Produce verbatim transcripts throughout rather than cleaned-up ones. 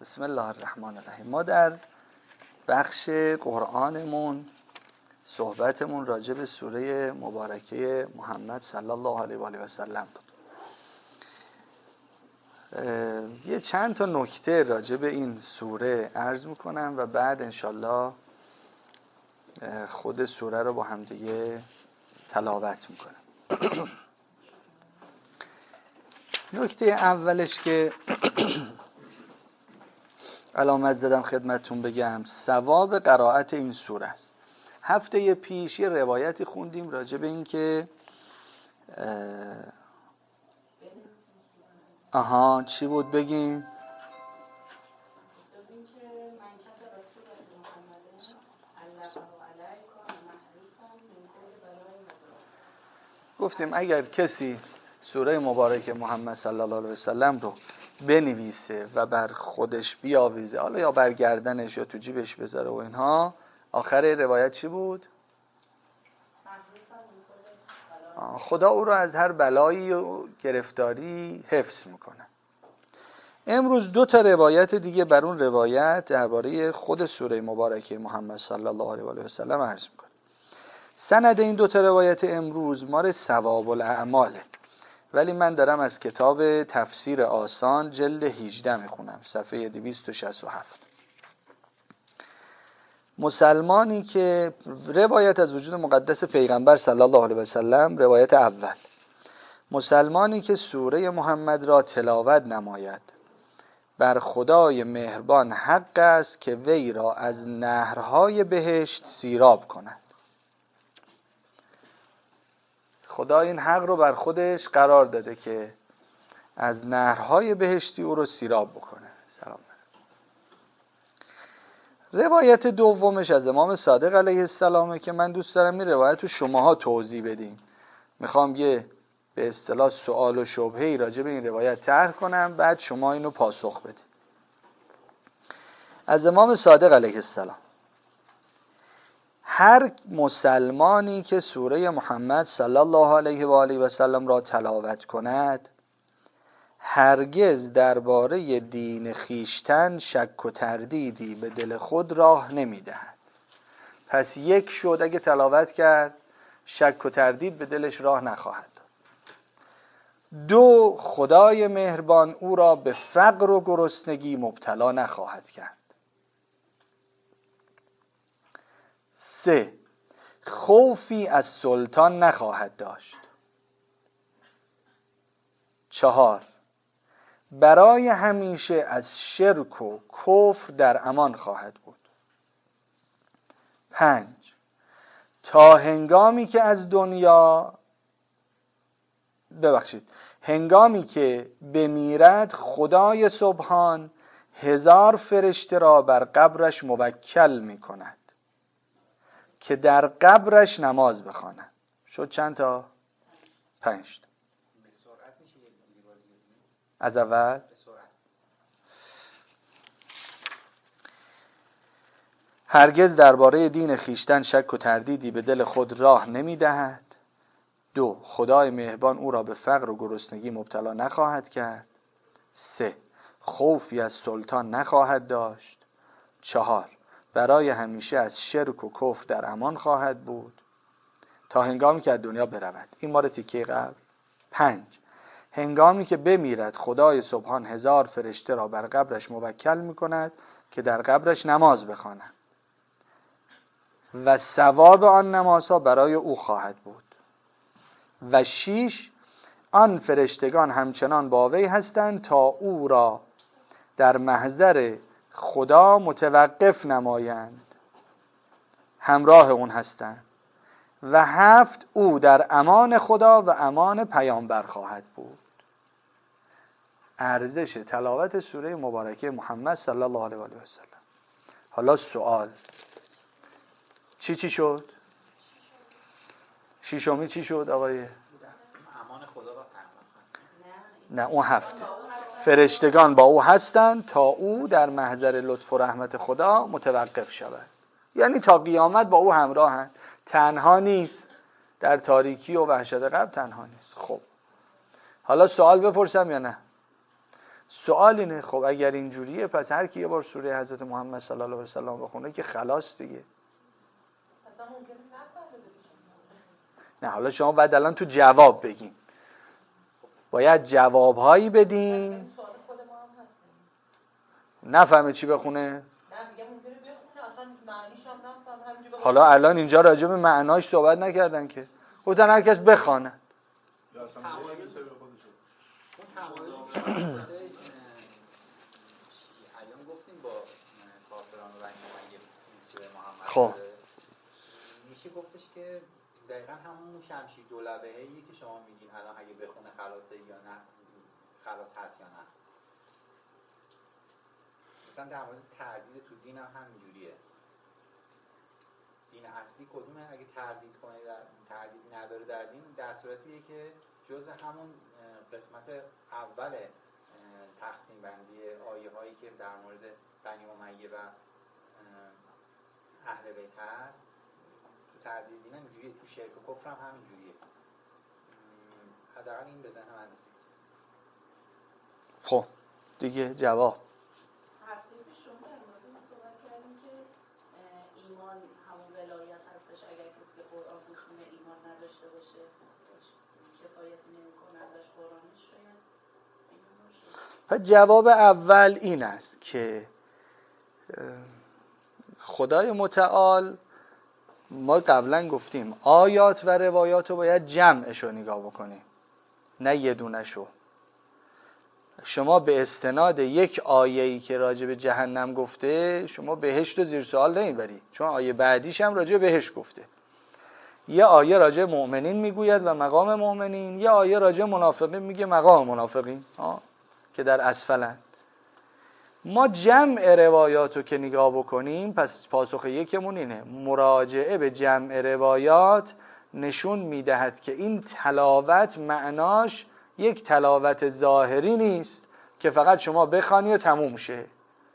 بسم الله الرحمن الرحیم. ما در بخش قرآنمون صحبتمون راجع به سوره مبارکه محمد صلی الله علیه و آله و سلم بود. یه چند تا نکته راجع به این سوره عرض میکنم و بعد انشالله خود سوره رو با هم دیگه تلاوت میکنم. نکته اولش که علامت زدم خدمتتون بگم ثواب قرائت این سوره است. هفته پیش یه روایتی خوندیم راجع به این که آها چی بود بگیم؟ گفتیم اگر کسی سوره مبارکه محمد صلی الله علیه و سلم رو بنویسه و بر خودش بیاویزه، حالا یا بر گردنش یا تو جیبش بذاره و اینها، آخر روایت چی بود؟ خدا او رو از هر بلایی و گرفتاری حفظ میکنه. امروز دو تا روایت دیگه بر اون روایت درباره خود سوره مبارکه محمد صلی الله علیه و آله و سلم عرض میکنه. سند این دو تا روایت امروز مال ثواب الاعماله، ولی من دارم از کتاب تفسیر آسان جلد هجده میخونم، صفحه دویست و شصت و هفت. مسلمانی که روایت از وجود مقدس پیغمبر صلی الله علیه و سلم، روایت اول، مسلمانی که سوره محمد را تلاوت نماید بر خدای مهربان حق است که وی را از نهرهای بهشت سیراب کند. خدا این حق رو بر خودش قرار داده که از نهرهای بهشتی او رو سیراب بکنه. سلام. روایت دومش از امام صادق علیه السلامه که من دوست دارم این روایت رو شماها توضیح بدین. میخوام یه به اصطلاح سوال و شبهه‌ای راجع به این روایت طرح کنم، بعد شما اینو پاسخ بدین. از امام صادق علیه السلام: هر مسلمانی که سوره محمد صلی الله علیه و آله و سلم را تلاوت کند هرگز درباره دین خیشتن شک و تردیدی به دل خود راه نمیدهد. پس یک شد، اگه تلاوت کرد شک و تردید به دلش راه نخواهد داد. دو، خدای مهربان او را به فقر و گرسنگی مبتلا نخواهد کرد. سه، خوفی از سلطان نخواهد داشت. چهار، برای همیشه از شرک و کفر در امان خواهد بود. پنج، تا هنگامی که از دنیا ببخشید هنگامی که بمیرد خدای سبحان هزار فرشته را بر قبرش موکل می کند که در قبرش نماز بخوانند. شد چند تا؟ پنج تا. از اول هرگز درباره دین خیشتن شک و تردیدی به دل خود راه نمی دهد. دو، خدای مهربان او را به فقر و گرسنگی مبتلا نخواهد کرد. سه، خوفی از سلطان نخواهد داشت. چهار، برای همیشه از شرک و کفر در امان خواهد بود تا هنگامی که از دنیا برود. این مال تیکه قبل. پنج، هنگامی که بمیرد خدای سبحان هزار فرشته را بر قبرش موکل می کند که در قبرش نماز بخوانند و ثواب آن نمازها برای او خواهد بود. و شیش، آن فرشتگان همچنان با وی هستند تا او را در محضر خدا متوقف نمایند، همراه اون هستند. و هفت، او در امان خدا و امان پیامبر خواهد بود. ارزش تلاوت سوره مبارکه محمد صلی الله علیه و آله و سلم. حالا سوال چی چی شد؟ شیشمی چی شد آقای؟ امان خدا و پیامبر. نه اون هفته. فرشتگان با او هستند تا او در محضر لطف و رحمت خدا متوقف شود. یعنی تا قیامت با او همراهند، تنها نیست، در تاریکی و وحشت قبر تنها نیست. خب حالا سوال بپرسم یا نه؟ سوال اینه خب اگر اینجوریه پس هر کی یه بار سوره حضرت محمد صلی الله علیه و سلم بخونه که خلاص دیگه. نه حالا شما بعد الان تو جواب بگین، باید جوابهایی بدین. نفهمه چی بخونه؟ حالا الان اینجا راجع به معناش صحبت نکردن که، گفتن هر کس بخونه. خب میشه گفتش که دقیقا همون شمشیر دولبه‌ایه که شما میگین الان اگه بخونه خلاصه یا نه، خلاص هست یا نه. مثلا در مورد تردید تو دین هم همینجوریه. دین اصلی کدومه؟ اگه تردید کنه در تردید نداره در دین، در صورتیه که جز همون قسمت اول تقسیم بندی آیه هایی که در مورد بنی امیه و اهل بیت هست، تو تردید دین همینجوریه، تو شرک و کفر هم همینجوریه. حداقل این بزنه من رسید. خب دیگه جواب هفته پیش شما در مورد این صحبت کردیم که ایمان همون ولایت هستش، اگر کسی که قرآن بخونه ایمان نداشته باشه کفایتی نمی‌کنه ازش قرآنش، شاید ایمان باشه. جواب اول این است که خدای متعال، ما قبلا گفتیم آیات و روایات رو باید جمعش رو نگاه بکنیم، نه یه دونشو. شما به استناد یک آیه‌ای که راجع به جهنم گفته شما بهشت رو زیر سوال نمیبری، چون آیه بعدیش هم راجع به بهشت گفته. یه آیه راجع به مؤمنین میگوید و مقام مؤمنین، یه آیه راجع به منافقین میگه مقام منافقین ها که در اسفلن. ما جمع روایاتو که نگاه بکنیم، پس پاسخ یکمون اینه، مراجعه به جمع روایات نشون میدهد که این تلاوت معناش یک تلاوت ظاهری نیست که فقط شما بخوانی و تموم شه.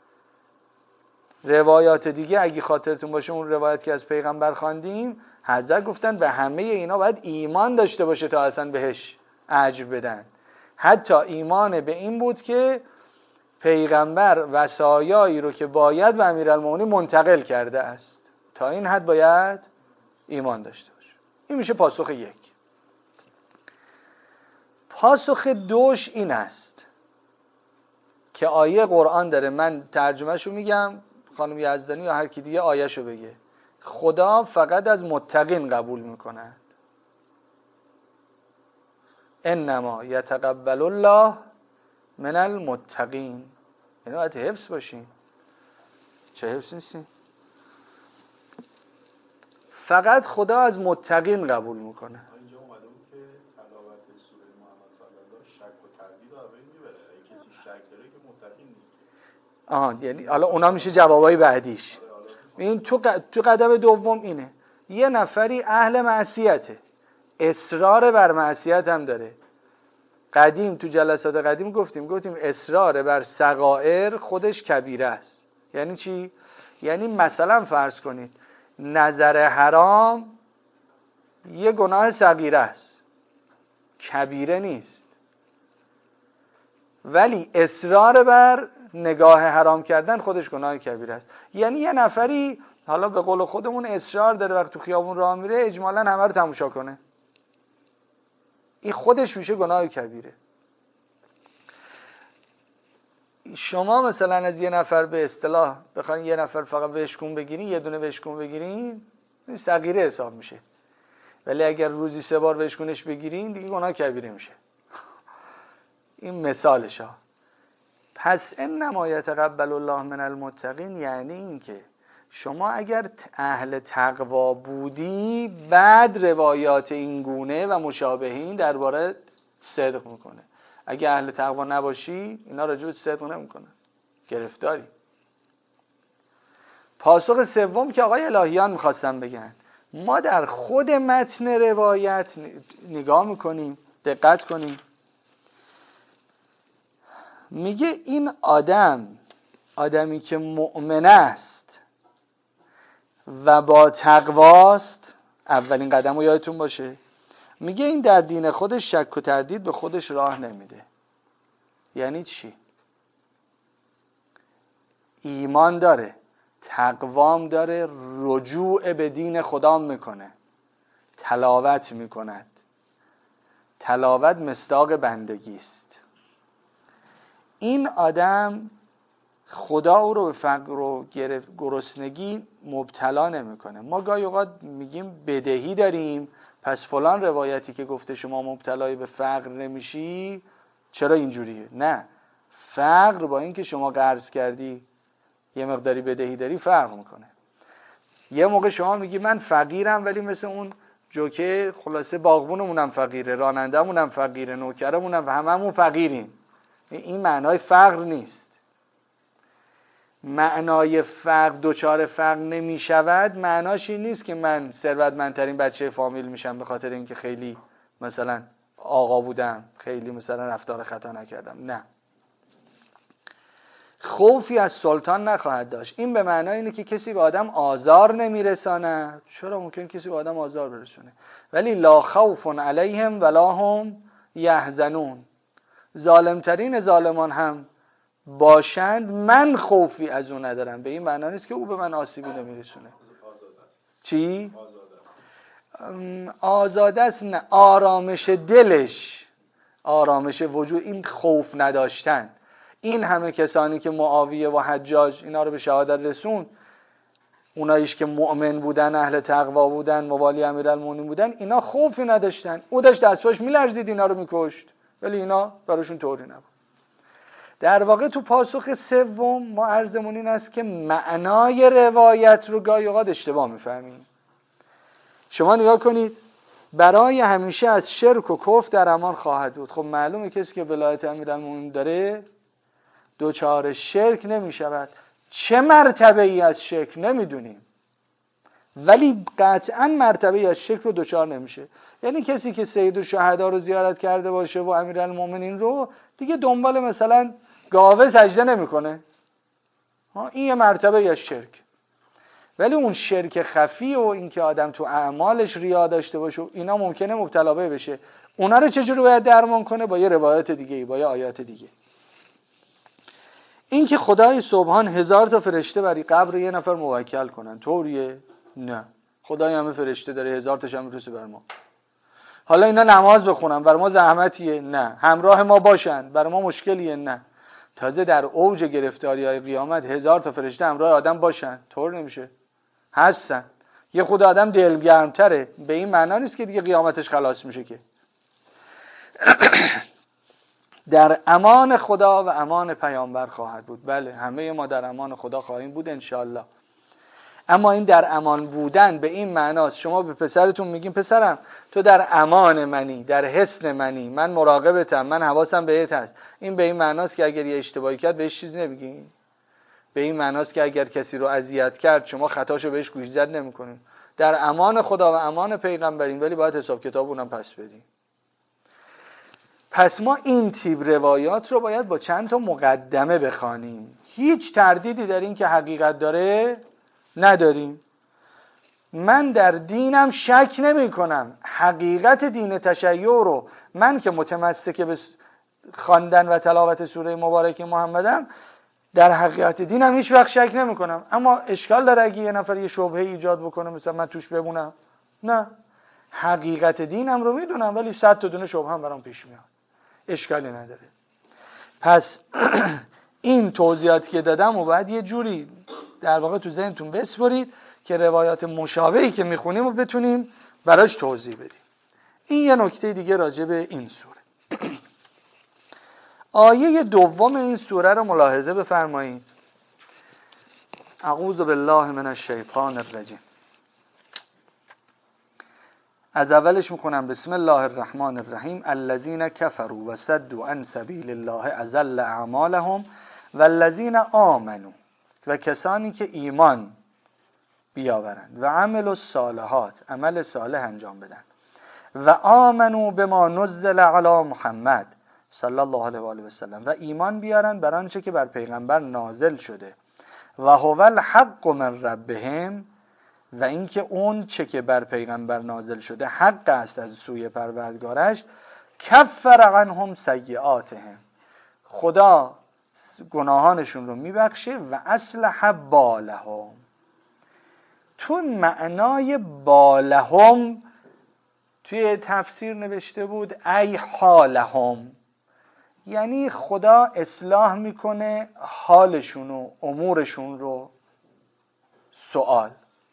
روایات دیگه اگه خاطرتون باشه اون روایت که از پیغمبر خواندیم، حضرت گفتن به همه اینا باید ایمان داشته باشه تا اصلا بهش اجر بدن. حتی ایمان به این بود که پیغمبر وصایایی رو که باید به امیرالمومنین منتقل کرده است، تا این حد باید ایمان داشته باشه. این میشه پاسخ یک. پاسخ دوش این است که آیه قرآن داره، من ترجمهشو میگم، خانم یزدانی یا هر کی دیگه آیهشو بگه. خدا فقط از متقین قبول میکنه. انما یتقبل الله من المتقین. اینو باید حفظ باشین. چه حفظ نیستین؟ فقط خدا از متقین قبول میکنه. اینجا اومده بود که تلاوت سوره محمد صلی الله شک و تردید رو اول میبره. اگه کسی شک داره که متقی نیست. آها، یعنی حالا اونا میشه جوابای بعدیش. این تو تو قدم دوم اینه. یه نفری اهل معصیته، اصرار بر معصیت هم داره. قدیم تو جلسات قدیم گفتیم گفتیم اصرار بر صغائر خودش کبیره است. یعنی چی؟ یعنی مثلا فرض کنید نظر حرام یه گناه صغیره است، کبیره نیست، ولی اصرار بر نگاه حرام کردن خودش گناه کبیره است. یعنی یه نفری حالا به قول خودمون اصرار داره وقتی تو خیابون راه میره اجمالاً همه رو تماشا کنه، این خودش میشه گناه کبیره. شما مثلا از یه نفر به اصطلاح بخواید یه نفر فقط بشکون بگیرین، یه دونه بشکون بگیرین، این صغیره حساب میشه. ولی اگر روزی سه بار بشکونش بگیرین دیگه گناه کبیره میشه. این مثالشه. پس انما یتقبل الله من المتقین، یعنی این که شما اگر اهل تقوا بودی بعد روایات این گونه و مشابهین درباره صدق میکنه. اگه اهل تقوا نباشی اینا راجع به صدق نمیکنه، گرفتاری. پاسخ سوم که آقای الهیان میخواستن بگن، ما در خود متن روایت نگاه میکنیم، دقت کنیم، میگه این آدم آدمی که مؤمن است و با تقواست، اولین قدم رو یادتون باشه، میگه این در دین خودش شک و تردید به خودش راه نمیده. یعنی چی؟ ایمان داره، تقوام داره، رجوع به دین خدا میکنه، تلاوت میکند. تلاوت مصداق بندگی است. این آدم خدا او رو به فقر و گرسنگی مبتلا نمیکنه. ما گاهی اوقات میگیم بدهی داریم، پس فلان روایتی که گفته شما مبتلای به فقر نمیشی چرا اینجوریه؟ نه، فقر با اینکه شما قرض کردی یه مقداری بدهی داری فرق میکنه. یه موقع شما میگی من فقیرم ولی مثل اون جوکه خلاصه باغبونمونم فقیره، راننده‌مونم فقیره، نوکرمونم و هممون فقیریم. این معنای فقر نیست. معنای فقر دوچار فقر نمی شود معناش این نیست که من ثروتمندترین بچه فامیل میشم به خاطر اینکه خیلی مثلا آقا بودم، خیلی مثلا رفتار خطا نکردم. نه، خوفی از سلطان نخواهد داشت. این به معنای اینه که کسی به آدم آزار نمیرساند. چرا ممکن کسی به آدم آزار برسونه؟ ولی لا خوف علیهم ولا هم یحزنون. ظالمترین ظالمان هم باشند من خوفی از اون ندارم. به این معنا نیست که او به من آسیبی نمیرسونه. چی؟ آزاده است؟ نه، آرامش دلش، آرامش وجود، این خوف نداشتن. این همه کسانی که معاویه و حجاج اینا رو به شهادت رسون، اوناییش که مؤمن بودن، اهل تقوا بودن، موالی امیرالمومنین بودن، اینا خوفی نداشتن. او داشت دستش میلرزید اینا رو میکشت، ولی اینا براشون طوری نبود. در واقع تو پاسخ سوم ما عرضمون این است که معنای روایت رو گاهی اوقات اشتباه میفهمیم. شما نگاه کنید، برای همیشه از شرک و کفر در امان خواهد بود. خب معلومه کسی که ولایت امیرالمومنین داره دوچار شرک نمی شود. چه مرتبه ای از شرک نمیدونیم، ولی قطعا مرتبه ای از شرک رو دوچار نمیشه. یعنی کسی که سید الشهدا رو زیارت کرده باشه و امیرالمومنین رو، دیگه دنبال مثلا گاوه سجده نمیکنه. این یه مرتبه ای از شرک. ولی اون شرک خفی و اینکه آدم تو اعمالش ریا داشته باشه اینا ممکنه مبتلا بشه. اونا رو چجوری باید درمان کنه؟ با یه روایت دیگه، با یه آیات دیگه. این که خدای سبحان هزار تا فرشته برای قبر یه نفر موکل کنن طوریه؟ نه، خدای همه فرشته داره، هزار تاش هم میفرسته بر ما. حالا اینا نماز بخونن بر ما زحمتیه؟ نه. همراه ما باشن بر ما مشکلیه؟ نه. تازه در اوج گرفتاری های قیامت هزار تا فرشته همراه آدم باشن طور نمیشه. هستن. یه خود آدم دلگرمتره، به این معنا نیست که دیگه قیامتش خلاص میشه که. در امان خدا و امان پیامبر خواهد بود. بله، همه ما در امان خدا خواهیم بود انشالله. اما این در امان بودن به این معناست شما به پسرتون میگین پسرم تو در امان منی، در حصن منی، من مراقبتم، من حواسم بهت هست. این به این معناست که اگر یه اشتباهی کرد بهش چیزی نمیگین. به این معناست که اگر کسی رو اذیت کرد شما خطاشو بهش گوشزد نمیکنین. در امان خدا و امان پیغمبرین، ولی باید حساب کتاب اونم پس بدیم. پس ما این تیپ روایات رو باید با چند تا مقدمه بخوانیم. هیچ تردیدی در این که حقیقت داره نداریم. من در دینم شک نمی کنم. حقیقت دین تشیع رو من که متمسک به خواندن و تلاوت سوره مبارکه محمدم، در حقیقت دینم هیچ وقت شک نمی کنم. اما اشکال داره اگه یه نفر یه شبهه ایجاد بکنه مثلا من توش بمونم؟ نه، حقیقت دینم رو میدونم ولی صد تا دونه شبهه هم برام پیش میاد، اشکالی نداره. پس این توضیحاتی که دادم و باید یه جوری در واقع تو ذهنتون بسپرید که روایات مشابهی که میخونیم و بتونیم براش توضیح بدیم. این یه نکته دیگه راجع به این سوره. آیه دوم این سوره رو ملاحظه بفرمایید. اعوذ بالله من الشیطان الرجیم. از اولش میخونم بسم الله الرحمن الرحیم. الذین کفروا و صدوا عن سبیل الله اضل اعمالهم والذین آمنوا، و کسانی که ایمان بیاورند و عمل الصالحات، عمل صالح انجام بدن، و آمنوا بما نزل علی محمد صلی الله علیه و آله و سلم، و ایمان بیارن بر آنچه که بر پیغمبر نازل شده، و هو الحق من ربهم، و اینکه اون چه که بر پیغمبر نازل شده حق است از سوی پروردگارش، کفر عنهم سیئاتهم، خدا گناهانشون رو میبخشه و اصلح بالهم. تو معنای بالهم توی تفسیر نوشته بود ای حالهم، یعنی خدا اصلاح میکنه حالشون و امورشون رو. سوال،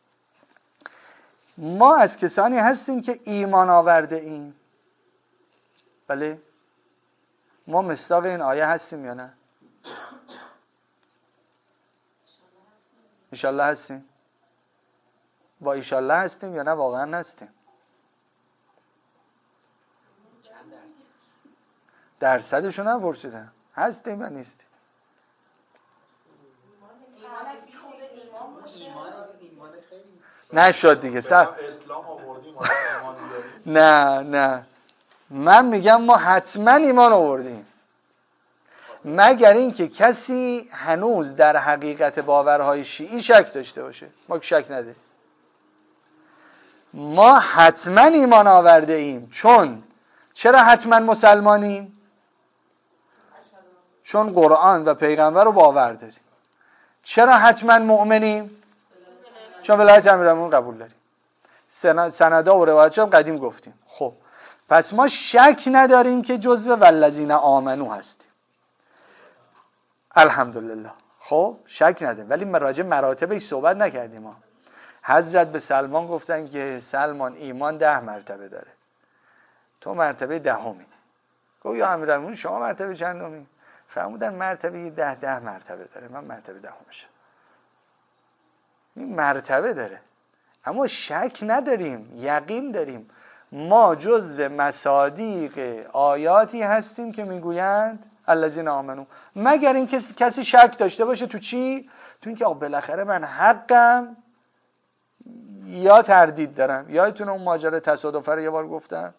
ما از کسانی هستیم که ایمان آورده ایم؟ بله، ما مصداق این آیه هستیم یا نه؟ ایشالله هستیم. با ایشالله هستیم یا نه واقعا هستیم؟ درصدشو نپرسیدم، هستیم یا نیستیم؟ نشد دیگه سر. نه نه من میگم ما حتما ایمان آوردیم، مگر اینکه کسی هنوز در حقیقت باورهای شیعی شک داشته باشه. ما که شک نداریم، ما حتما ایمان آورده ایم. چون چرا حتما مسلمانیم؟ چون قرآن و پیغمبر رو باور داریم. چرا حتما مؤمنیم؟ چون ولایت امیرالمومنین قبول داریم. سندها و روایت‌ها قدیم گفتیم. خب پس ما شک نداریم که جزو والذین آمنو هستیم. الحمدلله. خب شک نداریم، ولی راجع مراتبش صحبت نکردیم. ما حضرت به سلمان گفتن که سلمان ایمان ده مرتبه داره، تو مرتبه دهمی. گفت یا امیرالمومنین شما مرتبه چندمی؟ فرمودن مرتبه ده ده مرتبه داره، من مرتبه دهمشم. این مرتبه داره، اما شک نداریم، یقین داریم. ما جزء مصادیق آیاتی هستیم که میگویند الذین آمنو، مگر این کسی کسی شک داشته باشه تو چی؟ تو اینکه آقا بالاخره من حقم یا تردید دارم. یادتونه اون ماجرا تصادفه رو یه بار گفتم؟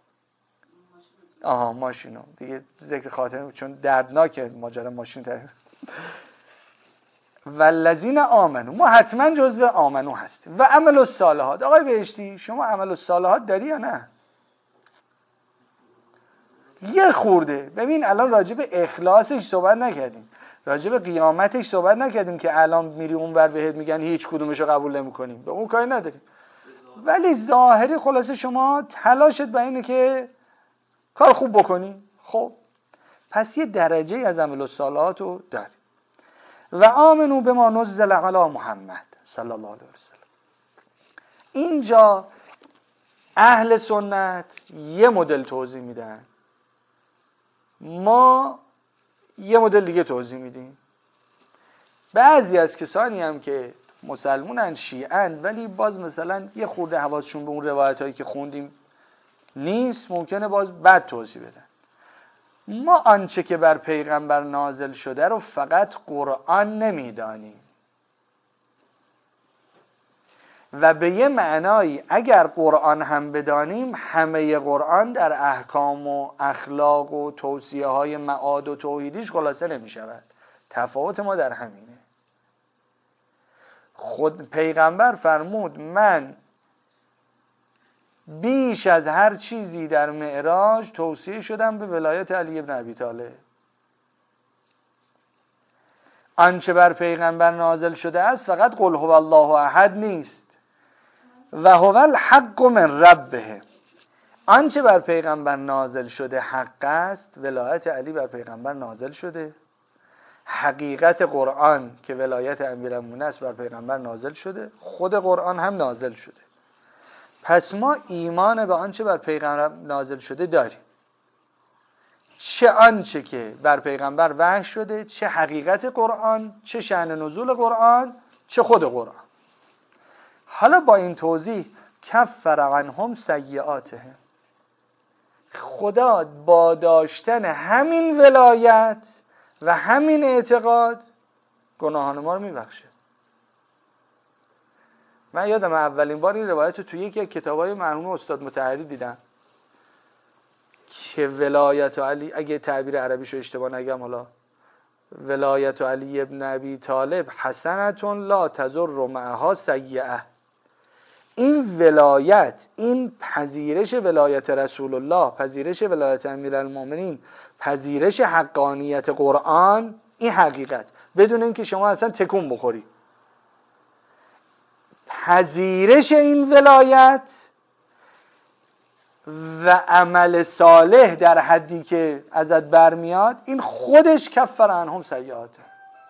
آها ماشینو دیگه ذکر خاطر، چون دردناکه ماجرا ماشین تر. والذین آمنو، ما حتما جزء آمنو هستیم. و عمل الصالحات. آقای بهشتی شما عمل الصالحات داری یا نه؟ یه خورده ببین، الان راجع به اخلاصش صحبت نکردیم، راجع به قیامتش صحبت نکردیم که الان میری اونور بهت میگن هیچ کدومشو قبول نمی‌کنیم، به اون کاری نداریم. ولی ظاهری خلاصه شما تلاشت به اینه که کار خوب بکنی. خب پس یه درجه از عمل الصالحات رو داری. و آمنو بما نزل علی محمد صلی الله علیه وسلم. اینجا اهل سنت یه مدل توضیح میدن، ما یه مدل دیگه توضیح میدیم. بعضی از کسانی هم که مسلمونن شیعن ولی باز مثلا یه خورده حواسشون به اون روایت هایی که خوندیم نیست، ممکنه باز بد توضیح بدن. ما آنچه که بر پیغمبر نازل شده رو فقط قرآن نمیدانیم و به یه معنایی اگر قرآن هم بدانیم همه قرآن در احکام و اخلاق و توصیه های معاد و توحیدیش خلاصه نمی شود. تفاوت ما در همینه. خود پیغمبر فرمود من بیش از هر چیزی در معراج توصیه شدم به ولایت علی بن ابی طالب. آنچه بر پیغمبر نازل شده است فقط قل هو الله احد نیست، و هو الحق من ربه. آنچه بر پیغمبر نازل شده حق است، ولایت علی بر پیغمبر نازل شده. حقیقت قرآن که ولایت امیرالمومنین است بر پیغمبر نازل شده، خود قرآن هم نازل شده. پس ما ایمان به آنچه بر پیغمبر نازل شده داریم، چه آنچه که بر پیغمبر وحی شده، چه حقیقت قرآن، چه شأن نزول قرآن، چه خود قرآن. حالا با این توضیح کفر عنهم سیئاتهم، خدا با داشتن همین ولایت و همین اعتقاد گناهان ما رو میبخشه. من یادم اولین بار این روایت رو توی یکی از کتابای مرحوم استاد مطهری دیدم که ولایت علی، اگه تعبیر عربیشو اشتباه نگم، حالا ولایت علی ابن ابی طالب حسنتون لا تضر معها سیئه. این ولایت، این پذیرش ولایت رسول الله، پذیرش ولایت امیرالمومنین، پذیرش حقانیت قرآن، این حقیقت، بدون اینکه شما اصلا تکون بخوری. پذیرش این ولایت و عمل صالح در حدی که ازت برمیاد، این خودش کفر عنهم سیئاته.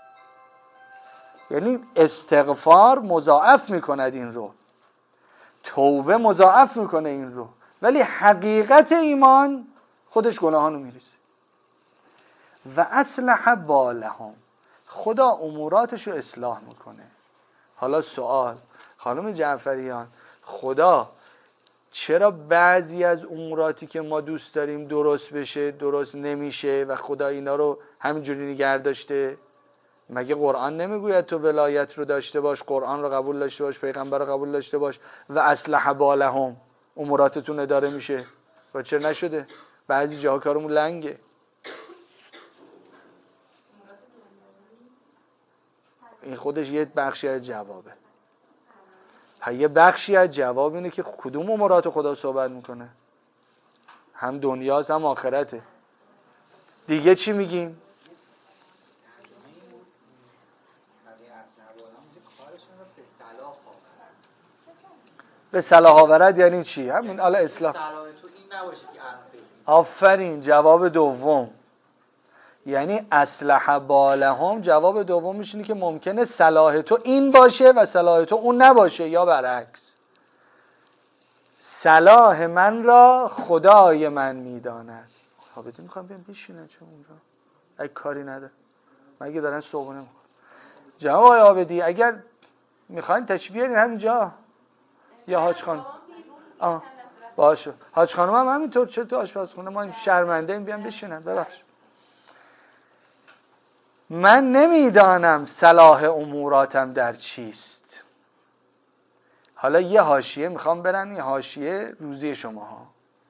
یعنی استغفار مضاعف میکند این رو، توبه مضاعف میکنه این رو، ولی حقیقت ایمان خودش گناهانو میریزه. و اصلح بالهم، خدا اموراتش رو اصلاح میکنه. حالا سوال خانم جعفریان، خدا چرا بعضی از اموراتی که ما دوست داریم درست بشه درست نمیشه و خدا اینا رو همینجوری نگه داشته؟ مگه قرآن نمیگوید تو ولایت رو داشته باش، قرآن رو قبول داشته باش، پیغمبر رو قبول داشته باش و اصلح بالهم، اموراتتون اداره میشه؟ و چرا نشده؟ بعضی جاها کارمون لنگه. این خودش یه بخشی از جوابه. یه بخشی از جواب اینه که کدوم امورات خدا صحبت میکنه؟ هم دنیاست هم آخرته. دیگه چی میگیم؟ به صلاح آورد یعنی چی؟ همین حالا اصلاح. آفرین، جواب دوم. یعنی اصلح بالهم، جواب دومش اینه که ممکنه صلاح تو این باشه و صلاح تو اون نباشه، یا برعکس. صلاح من را خدای من میداند. حابدی میخوام بیام بشینم چه اونجا؟ اگه کاری نداره مگه دارن صبحونه میخوام. جناب آقای عابدی اگر میخواین تشریف بیارین همینجا، یا حاج خانم. آه باشه، حاج خانم هم همینطور. چه تو آشپزخونه ما شرمنده ایم بیام بشینم. ببخش من نمیدانم صلاح اموراتم در چیست. حالا یه حاشیه میخوام برم، یه حاشیه روزی شما ها.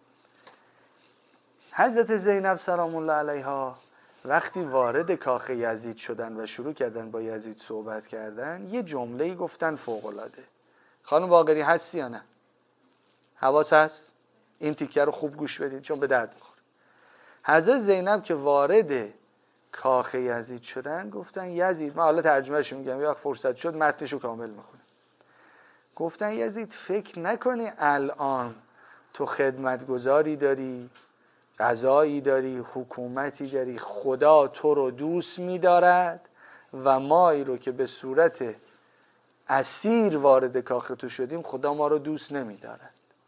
حضرت زینب سلام الله علیها وقتی وارد کاخ یزید شدن و شروع کردن با یزید صحبت کردن، یه جمله‌ای گفتن فوق العاده. خانم باقری هستی یا نه؟ حواس هست؟ این تیکه رو خوب گوش بدید چون به درد میخوره. حضرت زینب که وارد کاخ یزید شدن گفتن یزید، من حالا ترجمهش میگم، یا فرصت شد متنشو کامل میخونم. گفتن یزید فکر نکنی الان تو خدمتگزاری داری، قضایی داری، حکومتی داری، خدا تو رو دوست می‌دارد و مایی رو که به صورت اسیر وارد کاخ تو شدیم خدا ما رو دوست نمی‌دارد.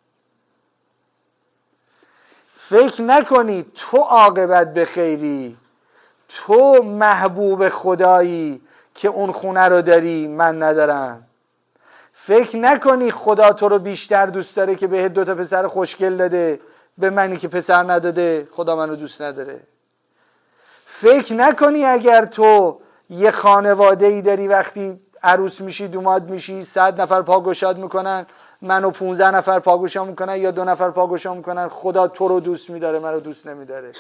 فکر نکنی تو عاقبت به خیری، تو محبوب خدایی که اون خونه رو داری من ندارم. فکر نکنی خدا تو رو بیشتر دوست داره که بهت دو تا پسر خوشگل داده، به منی که پسر نداده خدا منو دوست نداره. فکر نکنی اگر تو یه خانواده‌ای داری وقتی عروس میشی دوماد میشی صد نفر پاگشاد میکنن، منو پونزده نفر پاگشا میکنن یا دو نفر پاگشا میکنن، خدا تو رو دوست میداره منو دوست نمیداره.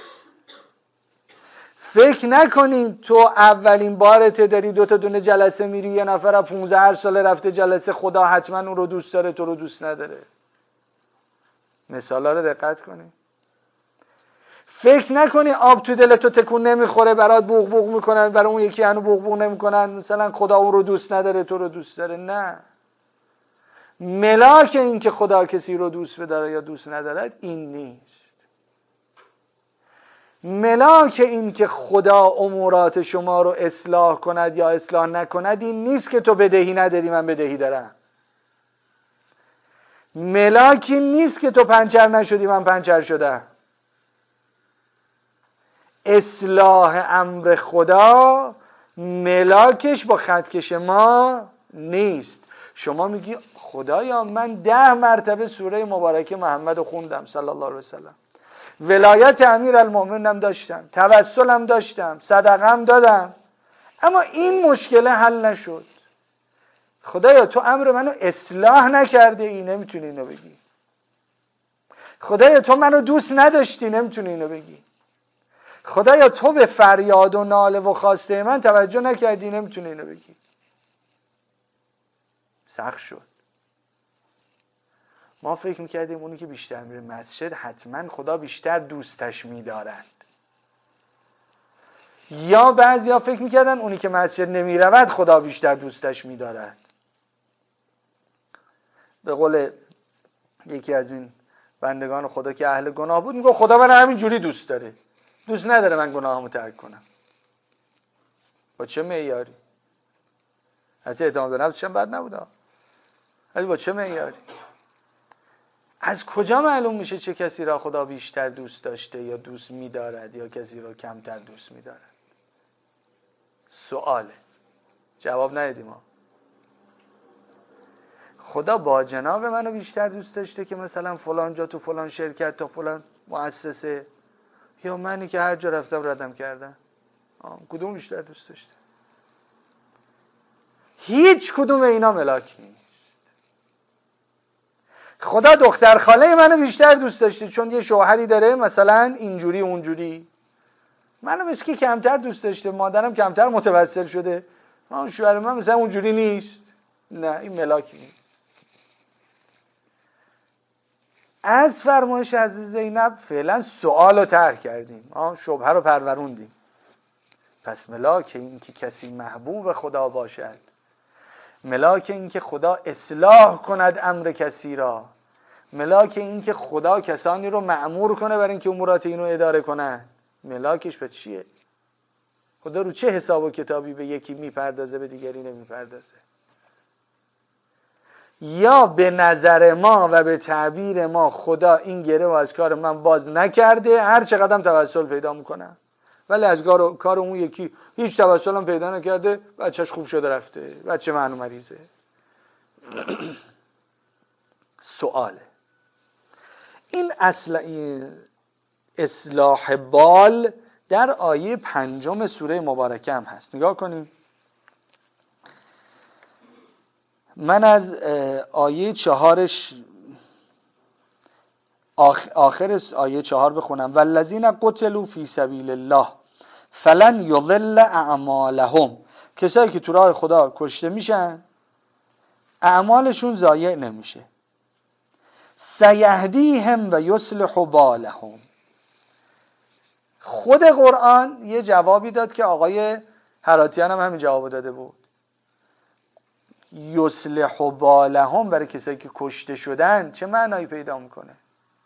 فکر نکنین تو اولین بارت داری دو تا دونه جلسه میری، یه نفر از پونزده هر ساله رفته جلسه، خدا حتما اون رو دوست داره تو رو دوست نداره. مثالا رو دقت کنی. فکر نکنی آب تو دل تو تکون نمیخوره برات بوق بوق میکنن، برای اون یکی هنو بوق بوق نمیکنن مثلا خدا اون رو دوست نداره تو رو دوست داره. نه، ملاک این که خدا کسی رو دوست بداره یا دوست ندارد این نیست. ملاک این که خدا امورات شما رو اصلاح کند یا اصلاح نکند این نیست که تو بدهی نداری من بدهی دارم. ملاکی نیست که تو پنچر نشدی من پنچر شدم. اصلاح امر خدا ملاکش با خطکش ما نیست. شما میگی خدایا من ده مرتبه سوره مبارکه محمد رو خوندم صلی الله علیه وسلم، ولایت امیرالمومنینم داشتم، توسلم داشتم، صدقم دادم، اما این مشکل حل نشد. خدایا تو امر منو اصلاح نکرده ای، نمیتونی اینو بگی. خدایا تو منو دوست نداشتی، نمیتونی اینو بگی. خدایا تو به فریاد و ناله و خواسته من توجه نکردی، نمیتونی اینو بگی. سخت شد. ما فکر میکردیم اونی که بیشتر میره مسجد حتما خدا بیشتر دوستش میدارد. یا بعضیا فکر میکردن اونی که مسجد نمیرود خدا بیشتر دوستش میدارد. به قول یکی از این بندگان خدا که اهل گناه بود، میگه خدا من همین جوری دوست داره، دوست نداره من گناهامو ترک کنم. با چه معیاری؟ حتی اعتماد به نفسش هم بد نبوده، ولی با چه معیاری؟ از کجا معلوم میشه چه کسی را خدا بیشتر دوست داشته یا دوست میدارد یا کسی را کمتر دوست میدارد؟ سواله، جواب ندیدیم ما. خدا با جناب منو بیشتر دوست داشته که مثلا فلان جا تو فلان شرکت تا فلان مؤسسه، یا منی که هر جا رفتم ردم کردم؟ کدوم بیشتر دوست داشته؟ هیچ کدوم اینا ملاک نیست. خدا دختر خاله منو بیشتر دوست داشته چون یه شوهری داره مثلا اینجوری اونجوری، منو مثل که کمتر دوست داشته، مادرم کمتر متوسل شده، اون شوهر من مثلا اونجوری نیست. نه، این ملاک نیست. از فرمایش از زینب فعلا سوال رو طرح کردیم، شبهه رو پروروندیم. پس ملاک این که کسی محبوب خدا باشد، ملاک این که خدا اصلاح کند امر کسی را، ملاک این که خدا کسانی رو مأمور کنه برای اینکه امورات اینو اداره کنن، ملاکش به چیه؟ خدا رو چه حساب و کتابی به یکی میپردازه به دیگری نمیپردازه؟ یا به نظر ما و به تعبیر ما خدا این گره و از کار من باز نکرده، هر چقدر توسل پیدا میکنم، ولی از کار اون یکی هیچ توسل هم پیدا نکرده، بچهش خوب شده رفته، بچه من مریضه. سواله. این اصل این اصلاح بال در آیه پنجم سوره مبارکه هم هست. نگاه کنیم. من از آیه چهارش آخر آیه چهار بخونم. والذین قتلوا فی سبیل الله فلن یضل اعمالهم. کسایی که تو راه خدا کشته میشن اعمالشون ضایع نمیشه. سیهدیهم و یصلح بالهم. خود قرآن یه جوابی داد که آقای هراتیان هم همین جواب داده بود. یصلح بالهم برای کسایی که کشته شدن چه معنایی پیدا میکنه؟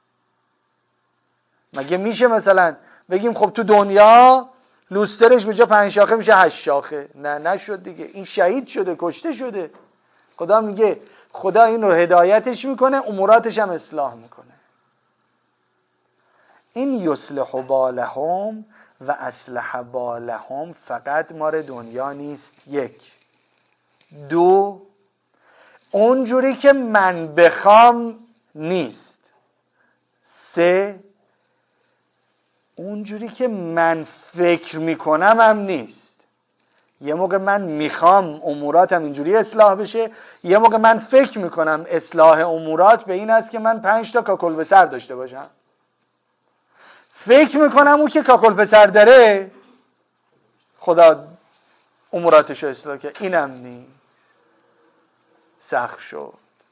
مگه میشه مثلا بگیم خب تو دنیا لوسترش به جا پنج شاخه میشه هشت شاخه؟ نه، نشد دیگه. این شهید شده، کشته شده. خدا میگه خدا این رو هدایتش میکنه، اموراتش هم اصلاح میکنه. این یصلح بالهم و اصلح بالهم فقط مار دنیا نیست. یک. دو، اونجوری که من بخوام نیست. سه، اونجوری که من فکر میکنم هم نیست. یه موقع من میخوام اموراتم اینجوری اصلاح بشه، یه موقع من فکر میکنم اصلاح امورات به این است که من پنج تا کاکل به سر داشته باشم. فکر میکنم اون که کاکل به سر داره خدا اموراتش رو اصلاح کرد. اینم نی. سخت شد.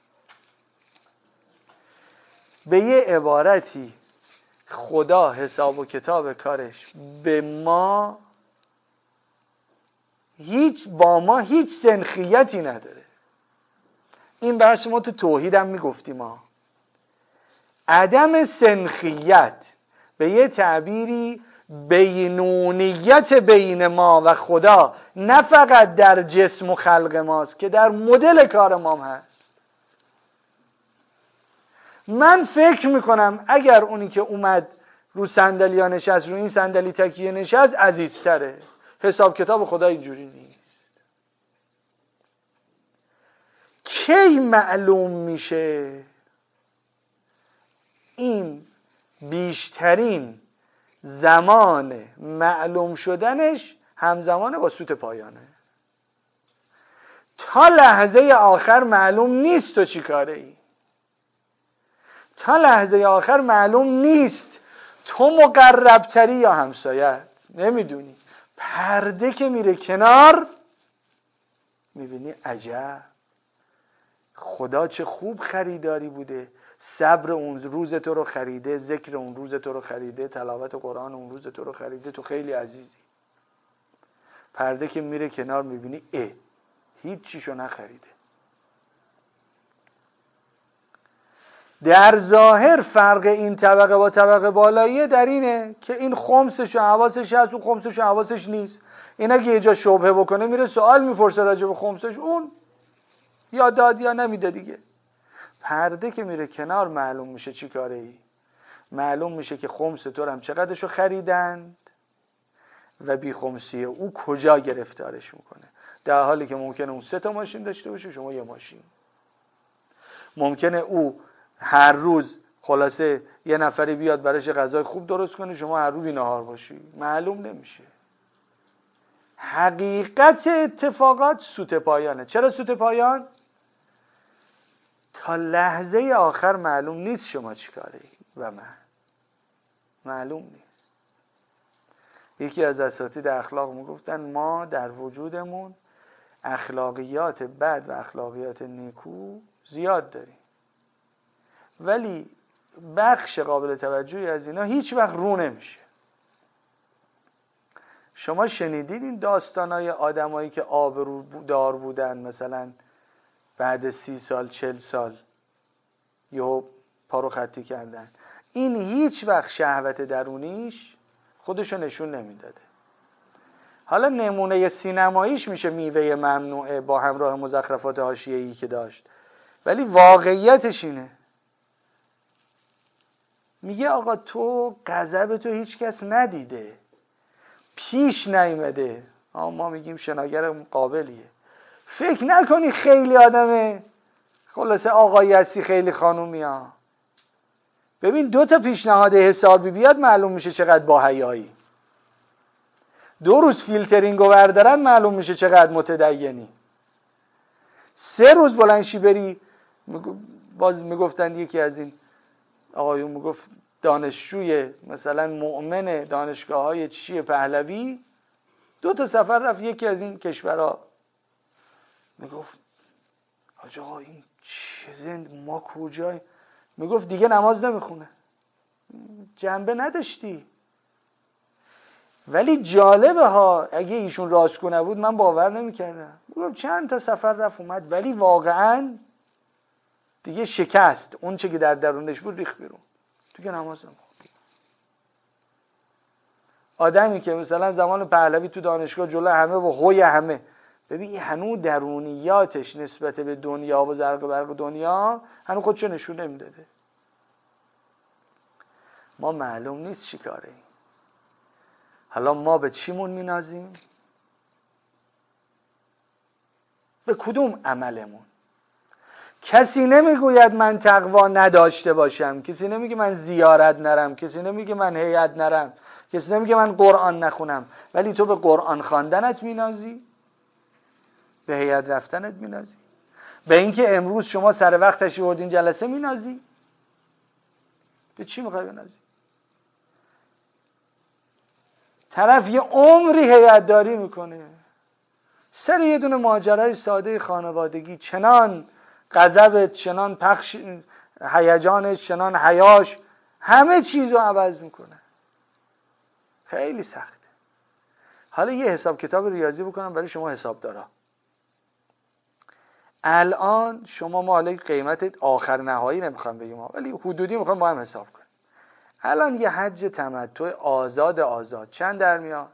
به یه عبارتی خدا حساب و کتاب کارش به ما هیچ با ما هیچ سنخیتی نداره. این بحث ما تو توحید هم میگفتیم ما. عدم سنخیت به یه تعبیری بینونیت بین ما و خدا نه فقط در جسم و خلق ماست که در مدل کار ما هم هست. من فکر میکنم اگر اونی که اومد رو صندلی ها نشست، رو این صندلی تکیه نشست، عزیزتره. حساب کتاب خدا اینجوری نیست. کی معلوم میشه؟ این بیشترین زمان معلوم شدنش همزمان با سوت پایانه. تا لحظه آخر معلوم نیست تو چی کاره ای. تا لحظه آخر معلوم نیست تو مقربتری یا همسایت. نمیدونی. پرده که میره کنار میبینی عجب خدا چه خوب خریداری بوده. صبر اون روز تو رو خریده، ذکر اون روز تو رو خریده، تلاوت قرآن اون روز تو رو خریده، تو خیلی عزیزی. پرده که میره کنار میبینی اه هیچ چیشو نخریده. در ظاهر فرق این طبقه با طبقه بالاییه در اینه که این خمسش و حواسش هست و خمسش و حواسش نیست. این اگه یه جا شبهه بکنه میره سوال میپرسه راجع به خمسش، اون یا داد یا نمیده دیگه. پرده که میره کنار معلوم میشه چی کاره ای. معلوم میشه که خمس تو هم چقدرشو خریدند و بی خمسی او کجا گرفتارش میکنه. در حالی که ممکنه اون سه تا ماشین داشته باشه شما یه ماشین. ممکنه او هر روز خلاصه یه نفری بیاد براش غذای خوب درست کنه شما هر روز بی‌نهار باشی. معلوم نمیشه. حقیقت اتفاقات سوت پایانه. چرا سوت پایان؟ تا لحظه آخر معلوم نیست شما چی کاره و من معلوم نیست. یکی از اساتید اخلاق میگفتن ما در وجودمون اخلاقیات بد و اخلاقیات نیکو زیاد داریم، ولی بخش قابل توجهی از اینا هیچ وقت رو نمیشه. شما شنیدید این داستانای آدمایی که آبرودار بودن مثلا بعد سی سال چل سال یهو پارو خطی کردن؟ این هیچ وقت شهوت درونیش خودشو نشون نمیداده. حالا نمونه سینماییش میشه میوه ممنوعه با همراه مزخرفات حاشیه‌ای که داشت، ولی واقعیتش اینه. میگه آقا تو غضب تو هیچ کس ندیده، پیش نیامده. ما میگیم شناگر قابلیه. فکر نکنی خیلی آدمه خلاصه آقایی هستی خیلی خانومی ها. ببین دو تا پیشنهاد حسابی بیاد معلوم میشه چقدر با حیایی. دو روز فیلترینگو بردارن معلوم میشه چقدر متدینی. سه روز بلنشی بری، باز میگفتن یکی از این آقایون میگفت دانشجوی مثلا مؤمن دانشگاه های چیه پهلوی دو تا سفر رفت یکی از این کشورها، میگفت آقا این چه زند ما کجای؟ میگفت دیگه نماز نمیخونه، جنبه نداشتی. ولی جالبه ها، اگه ایشون راستگو نبود من باور نمیکردم. میگفت چند تا سفر رفت اومد ولی واقعا دیگه شکست، اون چه که در درونش بود ریخت بیرون، دیگه نماز نمیخونه. آدمی که مثلا زمان پهلوی تو دانشگاه جلو همه و هوی همه، ببین هنوز درونیاتش نسبت به دنیا و زرق و برق دنیا هنوز خودشو نشون نمیداده. ما معلوم نیست چی کاره ایم. حالا ما به چیمون مینازیم؟ به کدوم عملمون؟ کسی نمیگوید من تقوا نداشته باشم، کسی نمیگه من زیارت نرم، کسی نمیگه من هیئت نرم، کسی نمیگه من قرآن نخونم، ولی تو به قرآن خواندنت مینازی؟ به هیئت رفتنت مینازی؟ به اینکه امروز شما سر وقت تشریف آوردین جلسه مینازی؟ به چی میخوای بنازی؟ طرف یه عمری هیئت‌داری میکنه، سر یه دونه ماجرای ساده خانوادگی چنان غضبت، چنان پخش هیجانش، چنان حیاش، همه چیز رو عوض میکنه. خیلی سخته. حالا یه حساب کتاب ریاضی بکنم برای شما حسابدارا. الان شما ما حالا قیمت آخر نهایی نمیخوام بگیم ولی حدودی میخوام با هم حساب کنیم. الان یه حج تمتع آزاد آزاد چند در میاد؟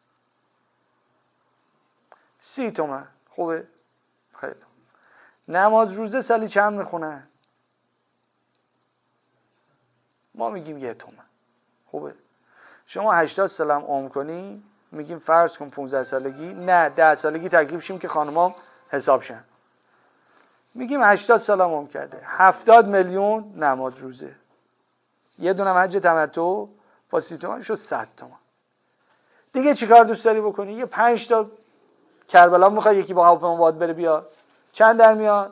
سی تومن. خوبه؟ خیلی. نماز روزه سالی چند میخونن؟ ما میگیم یه تومن. خوبه؟ شما هشتاد سال هم عمر کنی میگیم فرض کن پانزده سالگی، نه ده سالگی تکلیف شیم که خانم‌ها حساب شن، میگیم هشتاد سال هم عمر کرده، هفتاد میلیون نماز روزه، یه دونم حج تمتع با سی تومن شد صد تومن. دیگه چیکار دوست داری بکنی؟ یه پنج تا کربلا میخوای یکی با هواپیما باد بره بیاد، چند در میاد؟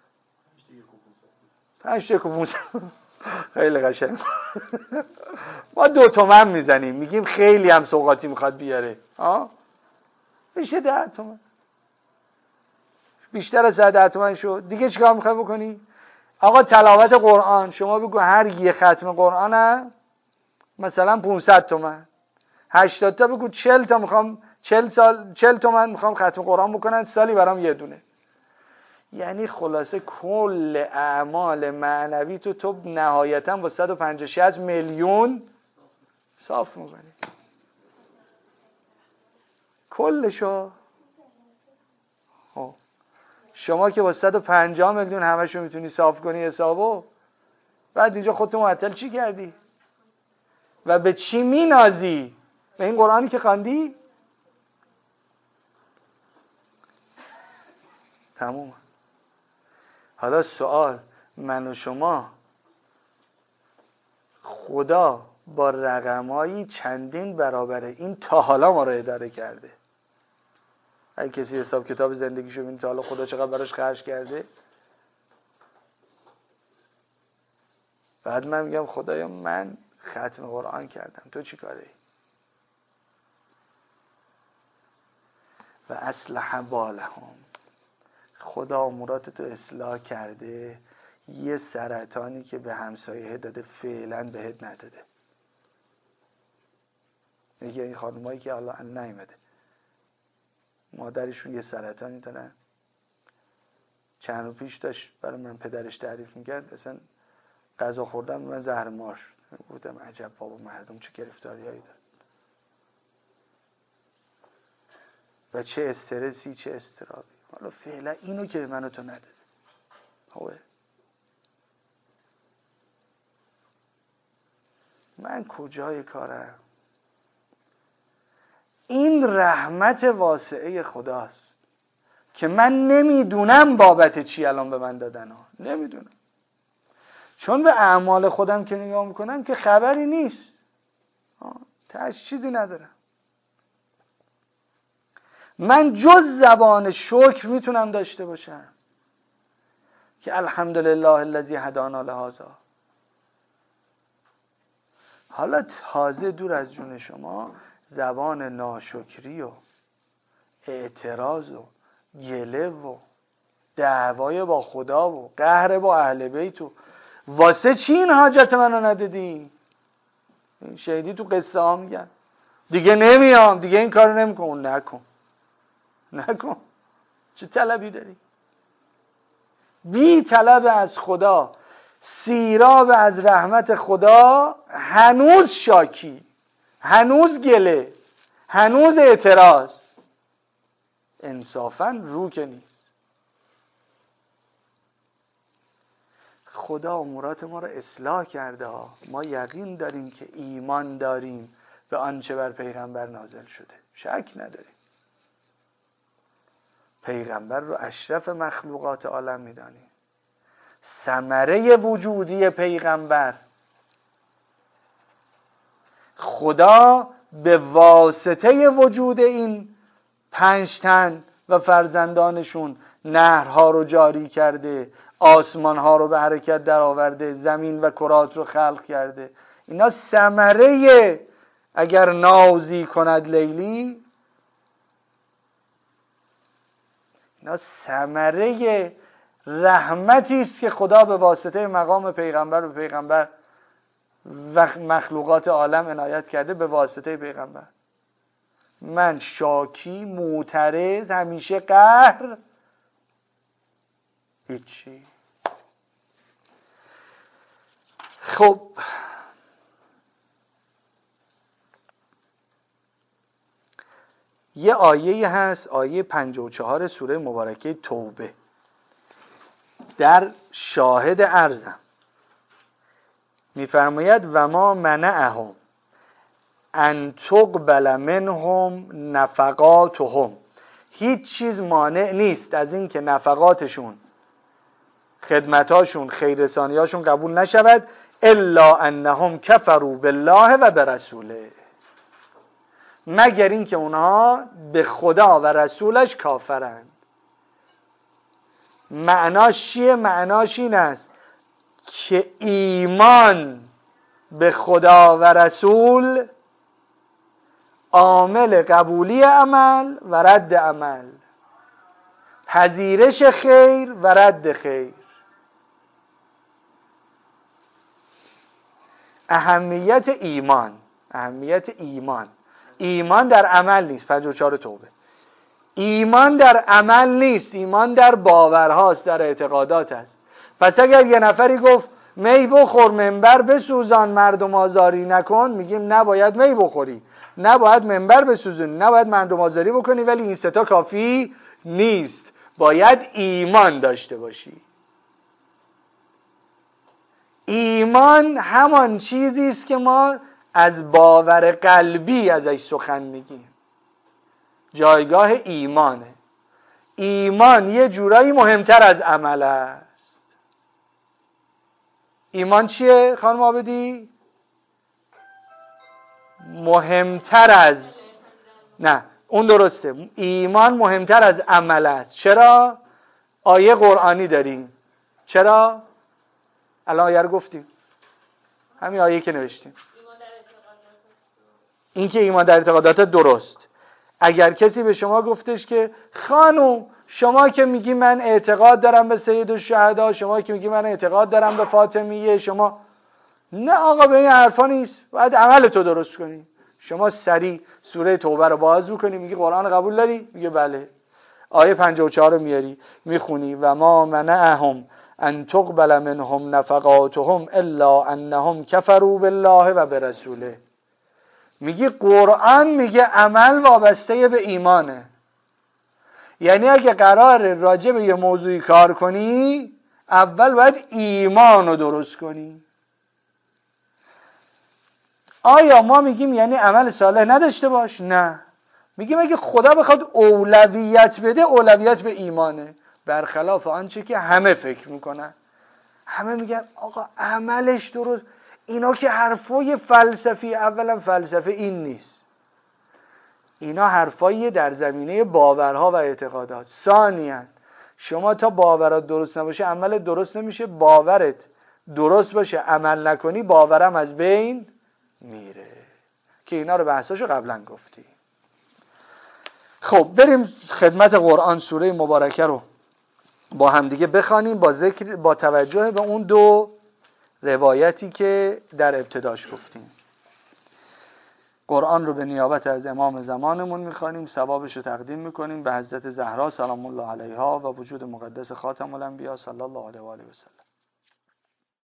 پنج تا کوپون. خیلی قشنگ. ما دو تومن میزنیم میگیم خیلی هم سوغاتی میخواد بیاره، ها میشه ده تومن. بیشتر از ده تومن شد. دیگه چیکار میخوای بکنی؟ آقا تلاوت قرآن، شما بگو هر یه ختم قرآن هم مثلا پانصد تومن، هشتاد تا بگو چهل تا میخوام چل سال چل تومن میخوام ختم قرآن بکنن، سالی برام یه دونه. یعنی خلاصه کل اعمال معنوی تو تو نهایتا با صد و پنجاه و شش میلیون صاف میکنی کلشو. خب شما که با صد و پنجاه میلیون همشو میتونی صاف کنی حسابو، بعد اینجا خودتو معطل چی کردی؟ و به چی مینازی؟ به این قرآنی که خواندی؟ تموم. حالا سوال، من و شما خدا با رقمایی چندین برابر این تا حالا ما رو اداره کرده. اگه کسی حساب کتاب زندگیشو ببینه تا حالا خدا چقدر براش خرج کرده، بعد من میگم خدایا من ختم قرآن کردم، تو چی کاره ای؟ و اصلح بالهم، خدا امورات تو اصلاح کرده، یه سرطانی که به همسایه داده فعلا بهت نداده. میگه این خانمایی که حالا نیومده مادرشون یه سرطانی دارن، چند روز پیش داشت برای من پدرش تعریف میکرد، اصلا غذا خوردن من زهر مار شد. بودم عجب بابا مردم چه گرفتاری هایی دارن و چه استرسی چه استرابی. حالا فعلا اینو که منو تو نداده. خوبه من کجای کارم؟ این رحمت واسعه خداست که من نمیدونم بابت چی الان به من دادن ها. نمیدونم، چون به اعمال خودم که نگاه میکنم که خبری نیست، تاش چیزی ندارم. من جز زبان شکر میتونم داشته باشم که الحمدلله الذی هدانا لهذا. حالا تازه دور از جون شما زبان ناشکری و اعتراض و گله و دعوای با خدا و قهر با اهل بیت و واسه چی این حاجت منو ندادی؟ این شهیدی تو قصه ها میگن دیگه نمیام، دیگه این کارو نمیکنم. نکن نکن، چه طلبی داری؟ بی طلب از خدا، سیراب از رحمت خدا، هنوز شاکی، هنوز گله، هنوز اعتراض. انصافاً رو که نیست. خدا امورات ما رو اصلاح کرده ها. ما یقین داریم که ایمان داریم به آنچه بر پیغمبر نازل شده، شک نداریم. پیغمبر رو اشرف مخلوقات عالم میدانیم. ثمره وجودی پیغمبر، خدا به واسطه وجود این پنج تن و فرزندانشون نهرها رو جاری کرده، آسمانها رو به حرکت در آورده، زمین و کرات رو خلق کرده. اینا ثمره، اگر نازی کند لیلی، اینا ثمره رحمتی است که خدا به واسطه مقام پیغمبر و پیغمبر و مخلوقات عالم عنایت کرده. به واسطه پیغمبر من شاکی، معترض، همیشه قهر، هیچی. خب یه آیه هست، آیه پنجاه و چهار سوره مبارکه توبه، در شاهد عرضم میفرماید و ما منعهم ان تقبل منهم نفقاتهم، هیچ چیز مانع نیست از این که نفقاتشون، خدمتاشون، خیررسانیاشون قبول نشود، الا انهم کفروا بالله و برسوله، مگر این که اونها به خدا و رسولش کافرند. معناش چیه؟ معناش این است که ایمان به خدا و رسول عامل قبولی عمل و رد عمل، پذیرش خیر و رد خیر. اهمیت ایمان، اهمیت ایمان ایمان در عمل نیست. پنجاه و چهار توبه. ایمان در عمل نیست، ایمان در باورهاست، در اعتقادات است. پس اگر یه نفری گفت می بخور، منبر بسوزان، مردم آزاری نکن، میگیم نباید می بخوری، نباید منبر بسوزونی، نباید مردم آزاری بکنی، ولی این ستا کافی نیست، باید ایمان داشته باشی. ایمان همان چیزی است که ما از باور قلبی ازش سخن میگیم. جایگاه ایمانه. ایمان یه جورایی مهمتر از عمل است. ایمان چیه خانم عابدی؟ مهمتر از، نه اون درسته، ایمان مهمتر از عمل است. چرا؟ آیه قرآنی داریم. چرا؟ الان آیه رو گفتیم، همین آیه که نوشتیم، این که ایمان در اعتقادات درست. اگر کسی به شما گفتش که خانم شما که میگی من اعتقاد دارم به سید الشهدا، شما که میگی من اعتقاد دارم به فاطمیه، شما نه آقا به این حرفا نیست، باید عمل تو درست کنی. شما سریع سوره توبه رو باز میکنی، میگی قرآن قبول داری؟ میگه بله. آیه پنجاه و چهار رو میاری میخونی و ما منعهم ان تقبل منهم نفقاتهم الا انهم کفروا بالله و برسوله. میگی قرآن میگه عمل وابسته به ایمانه. یعنی اگه قرار راجع به یه موضوعی کار کنی، اول باید ایمان رو درست کنی. آیا ما میگیم یعنی عمل صالح نداشته باش؟ نه، میگیم اگه خدا بخواد اولویت بده، اولویت به ایمانه، برخلاف آنچه که همه فکر میکنن. همه میگن آقا عملش درست. اینا که حرفای فلسفی، اولا فلسفه این نیست، اینا حرفایی در زمینه باورها و اعتقادات. ثانیاً شما تا باورات درست نباشه عمل درست نمیشه. باورت درست باشه عمل نکنی، باورم از بین میره، که اینا رو بحثاشو قبلا گفتی. خب بریم خدمت قرآن. سوره مبارکه رو با همدیگه بخوانیم با ذکر، با توجه به اون دو روایتی که در ابتداش گفتیم. قرآن رو به نیابت از امام زمانمون میخوانیم، ثوابش رو تقدیم میکنیم به حضرت زهرا سلام الله علیها و وجود مقدس خاتم الانبیا صلی الله علیه و آله و سلم.